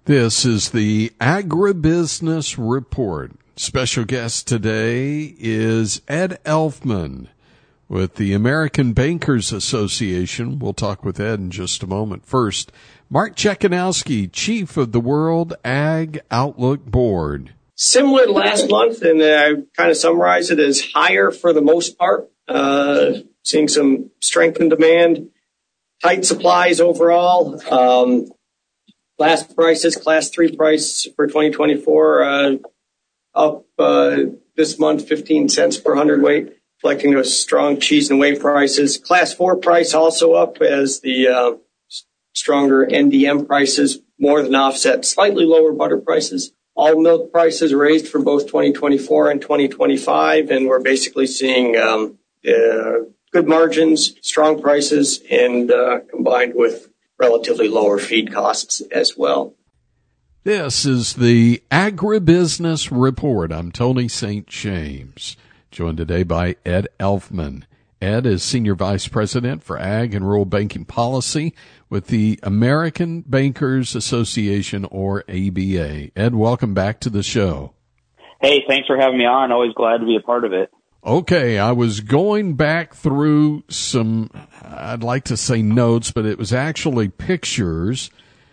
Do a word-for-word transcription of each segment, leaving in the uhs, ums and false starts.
This is the Agribusiness Report. Special guest today is Ed Elfman with the American Bankers Association. We'll talk with Ed in just a moment. First, Mark Chekhanowski, Chief of the World Ag Outlook Board. Similar to last month, and I kind of summarize it as higher for the most part, uh, seeing some strength in demand, tight supplies overall. Um, Last prices, class three price for twenty twenty-four, uh, up uh, this month fifteen cents per hundredweight, reflecting those strong cheese and whey prices. Class four price also up as the uh, stronger N D M prices more than offset slightly lower butter prices. All milk prices raised for both twenty twenty-four and twenty twenty-five, and we're basically seeing um, uh, good margins, strong prices, and uh, combined with relatively lower feed costs as well. This is the Agribusiness Report. I'm Tony Saint James, joined today by Ed Elfman. Ed is Senior Vice President for Ag and Rural Banking Policy with the American Bankers Association, or A B A. Ed, welcome back to the show. Hey, thanks for having me on. Always glad to be a part of it. Okay, I was going back through some, I'd like to say notes, but it was actually pictures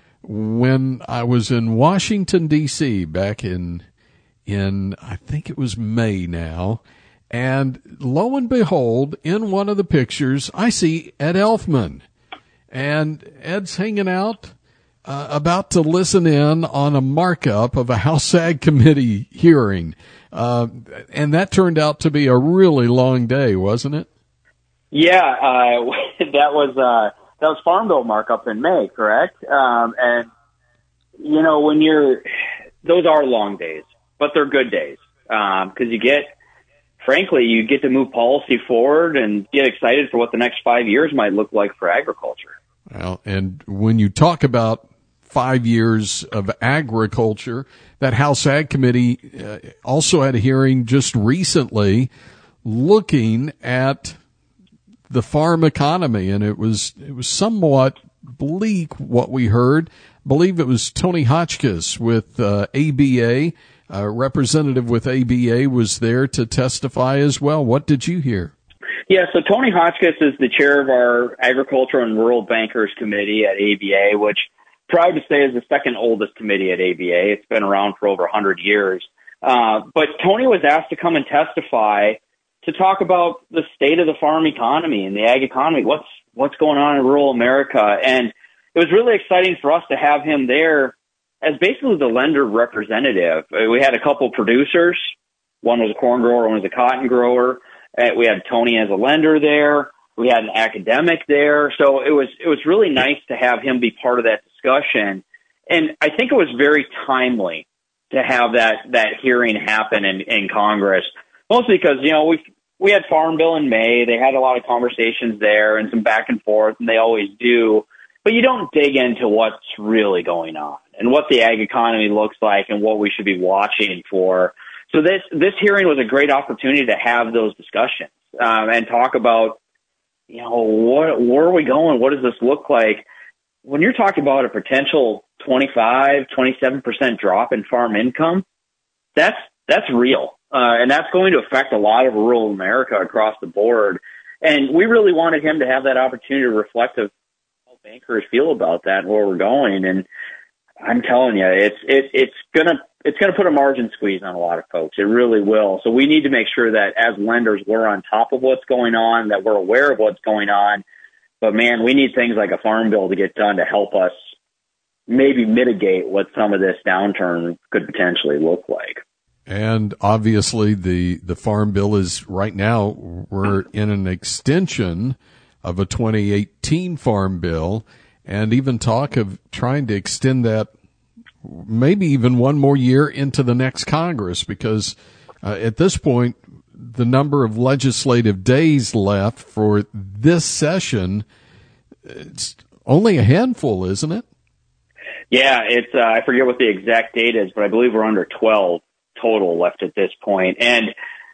when I was in Washington, D C back in, in, I think it was May now. And lo and behold, in one of the pictures, I see Ed Elfman. And Ed's hanging out, uh, about to listen in on a markup of a House Ag Committee hearing. Uh, and that turned out to be a really long day, wasn't it? Yeah, uh, that was, uh, that was Farm Bill markup in May, correct? Um, and, you know, when you're, those are long days, but they're good days. Um, cause you get, frankly, you get to move policy forward and get excited for what the next five years might look like for agriculture. Well, and when you talk about five years of agriculture, that House Ag Committee uh, also had a hearing just recently looking at the farm economy, and it was it was somewhat bleak what we heard. I believe it was Tony Hotchkiss with uh, A B A, a representative with A B A was there to testify as well. What did you hear? Yeah, so Tony Hotchkiss is the chair of our Agriculture and Rural Bankers Committee at A B A, which proud to say is the second oldest committee at A B A. It's been around for over one hundred years. Uh, but Tony was asked to come and testify to talk about the state of the farm economy and the ag economy. What's, what's going on in rural America? And it was really exciting for us to have him there as basically the lender representative. We had a couple producers. One was a corn grower, one was a cotton grower. We had Tony as a lender there. We had an academic there. So it was, it was really nice to have him be part of that discussion. And I think it was very timely to have that, that hearing happen in, in Congress, mostly because, you know, we, we had Farm Bill in May. They had a lot of conversations there and some back and forth, and they always do, but you don't dig into what's really going on and what the ag economy looks like and what we should be watching for. So this, this hearing was a great opportunity to have those discussions, um, and talk about, you know, what, where are we going? What does this look like? When you're talking about a potential twenty-five, twenty-seven percent drop in farm income, that's, that's real. Uh, and that's going to affect a lot of rural America across the board. And we really wanted him to have that opportunity to reflect on how bankers feel about that and where we're going. And I'm telling you, it's, it, it's gonna, it's gonna put a margin squeeze on a lot of folks. It really will. So we need to make sure that as lenders, we're on top of what's going on, that we're aware of what's going on. But man, we need things like a farm bill to get done to help us maybe mitigate what some of this downturn could potentially look like. And obviously the, the farm bill is right now, we're in an extension of a twenty eighteen farm bill, and even talk of trying to extend that maybe even one more year into the next Congress, because uh, at this point, the number of legislative days left for this session, it's only a handful, isn't it? Yeah, it's, uh, I forget what the exact date is, but I believe we're under twelve total left at this point. And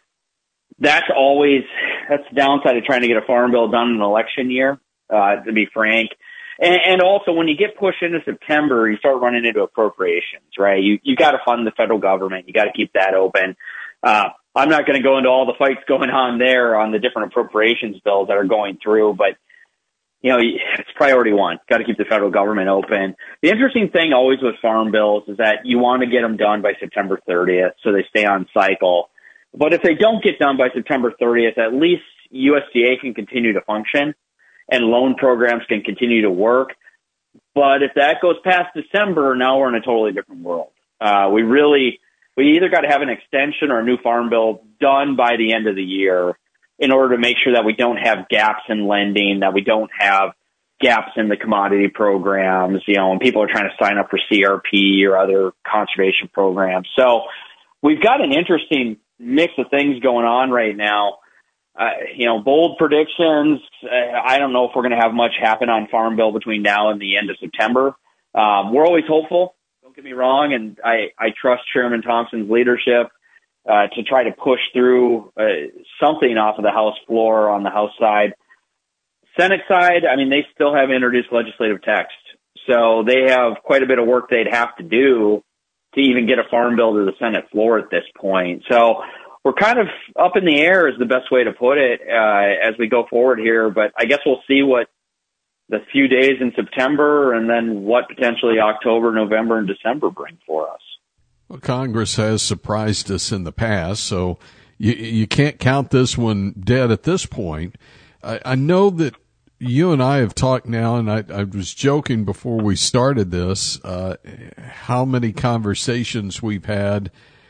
that's always, that's the downside of trying to get a farm bill done in an election year, uh, to be frank. And, and also, when you get pushed into September, you start running into appropriations, right? You you got to fund the federal government. You got to keep that open. Uh, I'm not going to go into all the fights going on there on the different appropriations bills that are going through, but you know, it's priority one. Got to keep the federal government open. The interesting thing always with farm bills is that you want to get them done by September thirtieth so they stay on cycle. But if they don't get done by September thirtieth, at least U S D A can continue to function and loan programs can continue to work. But if that goes past December, now we're in a totally different world. Uh, we really, we either got to have an extension or a new farm bill done by the end of the year in order to make sure that we don't have gaps in lending, that we don't have gaps in the commodity programs, you know, when people are trying to sign up for C R P or other conservation programs. So we've got an interesting mix of things going on right now. Uh, you know, bold predictions. Uh, I don't know if we're going to have much happen on Farm Bill between now and the end of September. Um, we're always hopeful. Don't get me wrong. And I, I trust Chairman Thompson's leadership Uh, to try to push through uh, something off of the House floor on the House side. Senate side, I mean, they still haven't introduced legislative text. So they have quite a bit of work they'd have to do to even get a farm bill to the Senate floor at this point. So we're kind of up in the air is the best way to put it uh, as we go forward here. But I guess we'll see what the few days in September and then what potentially October, November, and December bring for us. Well, Congress has surprised us in the past, so you, you can't count this one dead at this point. I, I know that you and I have talked now, and I, I was joking before we started this, uh, how many conversations we've had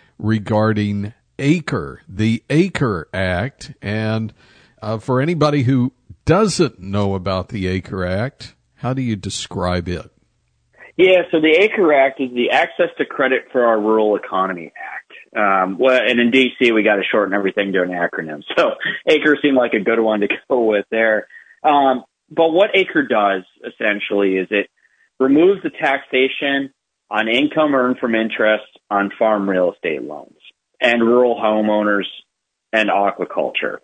regarding ACRE, the ACRE Act. And uh, for anybody who doesn't know about the ACRE Act, how do you describe it? Yeah, so the ACRE Act is the Access to Credit for Our Rural Economy Act. Um, well, and in D C, we got to shorten everything to an acronym. So ACRE seemed like a good one to go with there. Um, but what ACRE does, essentially, is it removes the taxation on income earned from interest on farm real estate loans and rural homeowners and aquaculture.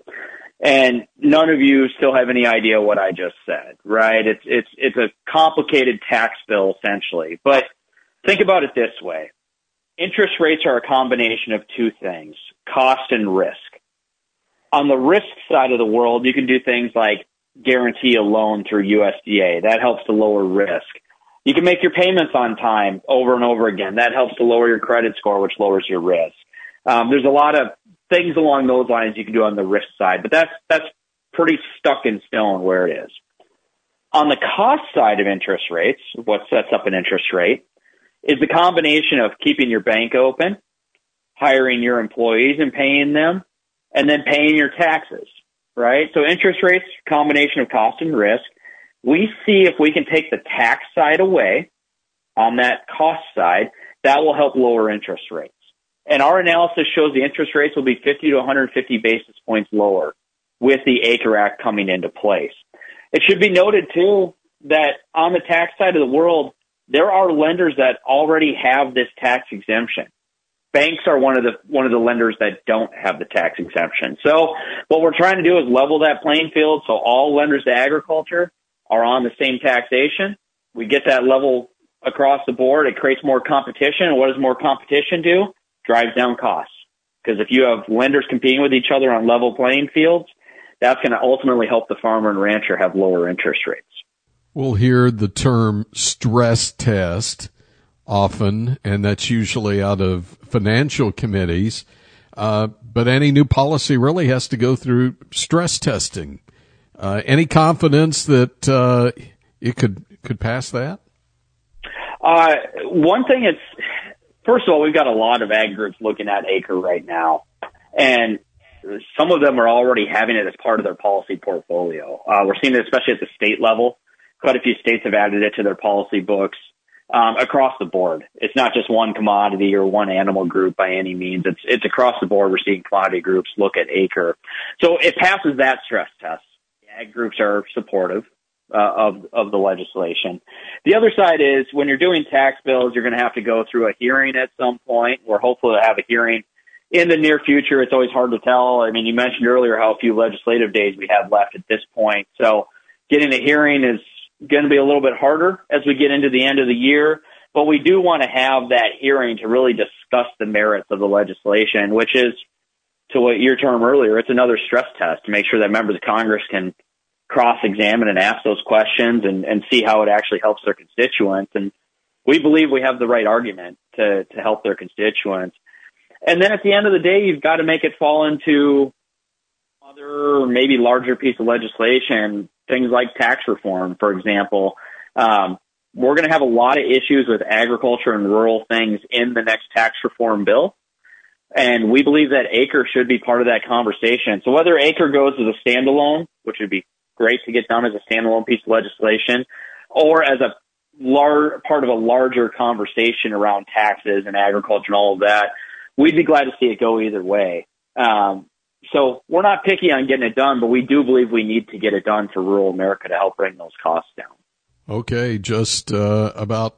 And none of you still have any idea what I just said, right? It's, it's, it's a complicated tax bill, essentially. But think about it this way. Interest rates are a combination of two things, cost and risk. On the risk side of the world, you can do things like guarantee a loan through U S D A. That helps to lower risk. You can make your payments on time over and over again. That helps to lower your credit score, which lowers your risk. Um, there's a lot of things along those lines you can do on the risk side, but that's that's pretty stuck in stone where it is. On the cost side of interest rates, what sets up an interest rate is the combination of keeping your bank open, hiring your employees and paying them, and then paying your taxes, right? So interest rates, combination of cost and risk. We see if we can take the tax side away on that cost side, that will help lower interest rates. And our analysis shows the interest rates will be fifty to one hundred fifty basis points lower with the ACRE Act coming into place. It should be noted, too, that on the tax side of the world, there are lenders that already have this tax exemption. Banks are one of the one of the lenders that don't have the tax exemption. So what we're trying to do is level that playing field so all lenders to agriculture are on the same taxation. We get that level across the board. It creates more competition. And what does more competition do? Drives down costs. Because if you have lenders competing with each other on level playing fields, that's going to ultimately help the farmer and rancher have lower interest rates. We'll hear the term stress test often, and that's usually out of financial committees. Uh, but any new policy really has to go through stress testing. Uh, any confidence that uh, it could could pass that? Uh, one thing is, first of all, we've got a lot of ag groups looking at ACRE right now, and some of them are already having it as part of their policy portfolio. Uh, we're seeing it especially at the state level. Quite a few states have added it to their policy books um, across the board. It's not just one commodity or one animal group by any means. It's it's across the board. We're seeing commodity groups look at ACRE. So it passes that stress test. The ag groups are supportive uh, of of the legislation. The other side is when you're doing tax bills, you're going to have to go through a hearing at some point. We're hopeful to have a hearing in the near future. It's always hard to tell. I mean, you mentioned earlier how few legislative days we have left at this point. So getting a hearing is going to be a little bit harder as we get into the end of the year, but we do want to have that hearing to really discuss the merits of the legislation, which is, to what your term earlier, it's another stress test to make sure that members of Congress can cross-examine and ask those questions and, and see how it actually helps their constituents. And we believe we have the right argument to, to help their constituents. And then at the end of the day, you've got to make it fall into other, maybe larger piece of legislation, things like tax reform, for example. Um, we're going to have a lot of issues with agriculture and rural things in the next tax reform bill. And we believe that ACRE should be part of that conversation. So whether ACRE goes as a standalone, which would be great to get done as a standalone piece of legislation, or as a lar- part of a larger conversation around taxes and agriculture and all of that, we'd be glad to see it go either way. Um, so we're not picky on getting it done, but we do believe we need to get it done for rural America to help bring those costs down. Okay, just uh, about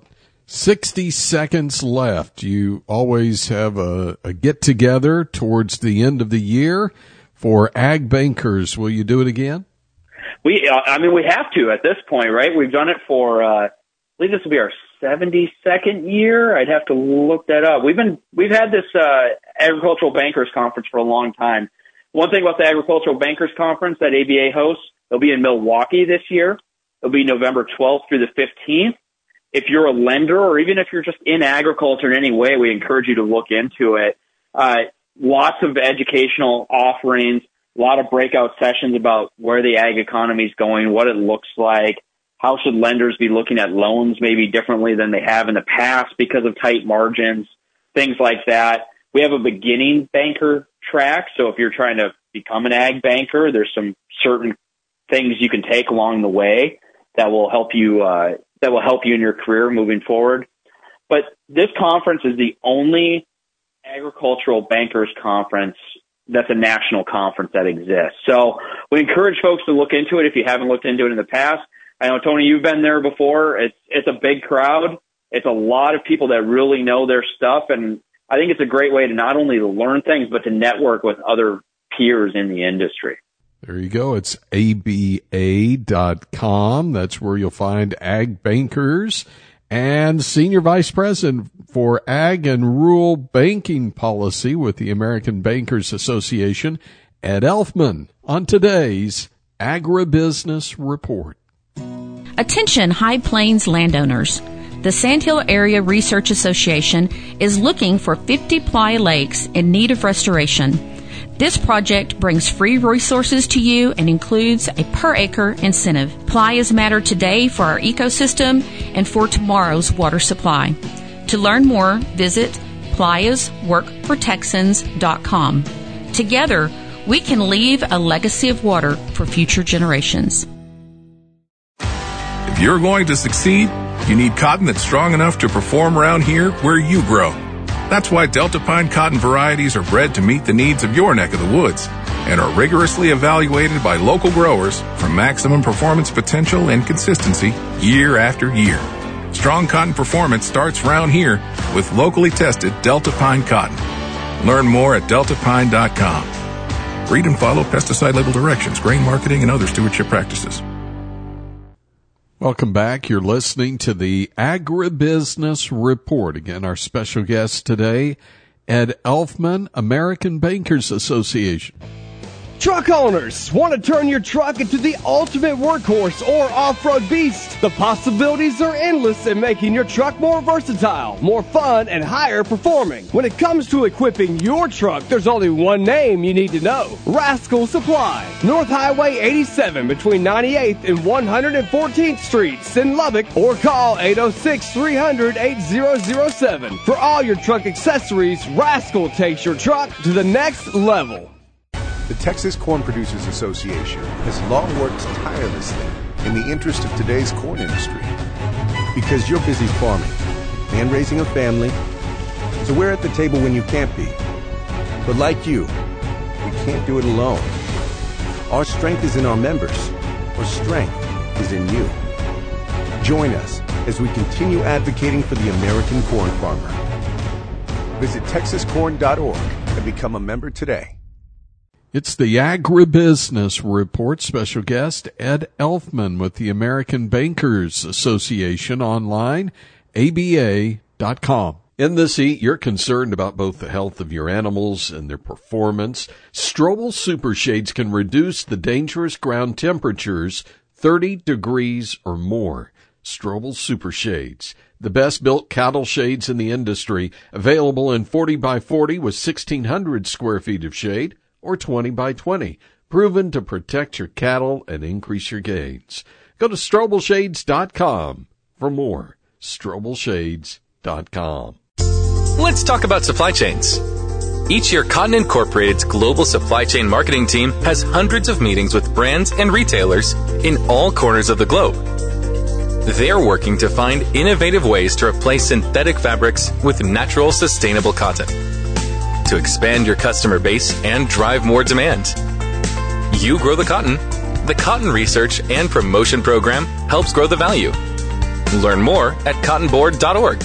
sixty seconds left. You always have a, a get-together towards the end of the year for Ag Bankers. Will you do it again? We, uh, I mean, we have to at this point, right? We've done it for, uh, I believe this will be our seventy-second year. I'd have to look that up. We've been, we've had this uh, Agricultural Bankers Conference for a long time. One thing about the Agricultural Bankers Conference that A B A hosts, it'll be in Milwaukee this year. It'll be November twelfth through the fifteenth. If you're a lender or even if you're just in agriculture in any way, we encourage you to look into it. Uh, lots of educational offerings, a lot of breakout sessions about where the ag economy is going, what it looks like, how should lenders be looking at loans maybe differently than they have in the past because of tight margins, things like that. We have a beginning banker track, so if you're trying to become an ag banker, there's some certain things you can take along the way that will help you uh, that will help you in your career moving forward. But this conference is the only agricultural bankers conference that's a national conference that exists. So we encourage folks to look into it if you haven't looked into it in the past. I know, Tony, you've been there before. It's it's a big crowd. It's a lot of people that really know their stuff, and I think it's a great way to not only learn things, but to network with other peers in the industry. There you go. It's A B A dot com. That's where you'll find Ag Bankers. And Senior Vice President for Ag and Rural Banking Policy with the American Bankers Association, Ed Elfman, on today's Agribusiness Report. Attention High Plains landowners. The Sandhill Area Research Association is looking for fifty Playa lakes in need of restoration. This project brings free resources to you and includes a per-acre incentive. Playas matter today for our ecosystem and for tomorrow's water supply. To learn more, visit playas work for texans dot com. Together, we can leave a legacy of water for future generations. If you're going to succeed, you need cotton that's strong enough to perform around here where you grow. That's why Delta Pine cotton varieties are bred to meet the needs of your neck of the woods and are rigorously evaluated by local growers for maximum performance potential and consistency year after year. Strong cotton performance starts round here with locally tested Delta Pine cotton. Learn more at delta pine dot com. Read and follow pesticide label directions, grain marketing, and other stewardship practices. Welcome back. You're listening to the Agribusiness Report. Again, our special guest today, Ed Elfman, American Bankers Association. Truck owners, want to turn your truck into the ultimate workhorse or off-road beast? The possibilities are endless in making your truck more versatile, more fun, and higher performing. When it comes to equipping your truck, there's only one name you need to know: Rascal Supply. North Highway eighty-seven between ninety-eighth and one hundred fourteenth Streets in Lubbock, or call eight oh six, three hundred, eighty oh seven. For all your truck accessories, Rascal takes your truck to the next level. The Texas Corn Producers Association has long worked tirelessly in the interest of today's corn industry. Because you're busy farming and raising a family, so we're at the table when you can't be. But like you, we can't do it alone. Our strength is in our members. Our strength is in you. Join us as we continue advocating for the American corn farmer. Visit texas corn dot org and become a member today. It's the Agribusiness Report. Special guest Ed Elfman with the American Bankers Association online, A B A dot com. In this heat, you're concerned about both the health of your animals and their performance. Strobel Super Shades can reduce the dangerous ground temperatures thirty degrees or more. Strobel Super Shades, the best built cattle shades in the industry, available in forty by forty with sixteen hundred square feet of shade, or twenty by twenty, proven to protect your cattle and increase your gains. Go to strobel shades dot com for more. strobel shades dot com. Let's talk about supply chains. Each year, Cotton Incorporated's global supply chain marketing team has hundreds of meetings with brands and retailers in all corners of the globe. They're working to find innovative ways to replace synthetic fabrics with natural, sustainable cotton, to expand your customer base and drive more demand. You grow the cotton. The Cotton Research and Promotion Program helps grow the value. Learn more at cotton board dot org.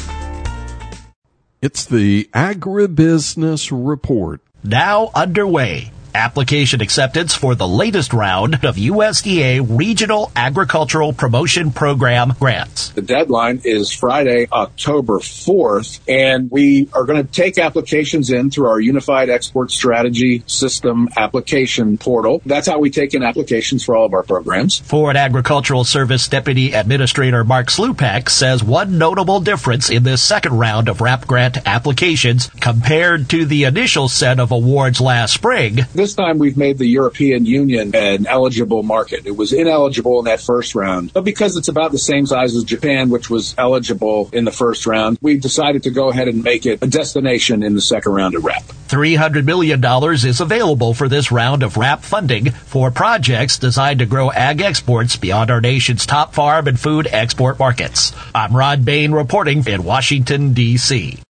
It's the Agribusiness Report. Now underway. Application acceptance for the latest round of U S D A Regional Agricultural Promotion Program grants. The deadline is Friday, October fourth, and we are going to take applications in through our Unified Export Strategy System application portal. That's how we take in applications for all of our programs. Ford Agricultural Service Deputy Administrator Mark Slupek says one notable difference in this second round of R A P grant applications compared to the initial set of awards last spring. This time we've made the European Union an eligible market. It was ineligible in that first round, but because it's about the same size as Japan, which was eligible in the first round, we decided to go ahead and make it a destination in the second round of R A P. three hundred million dollars is available for this round of R A P funding for projects designed to grow ag exports beyond our nation's top farm and food export markets. I'm Rod Bain reporting in Washington, D C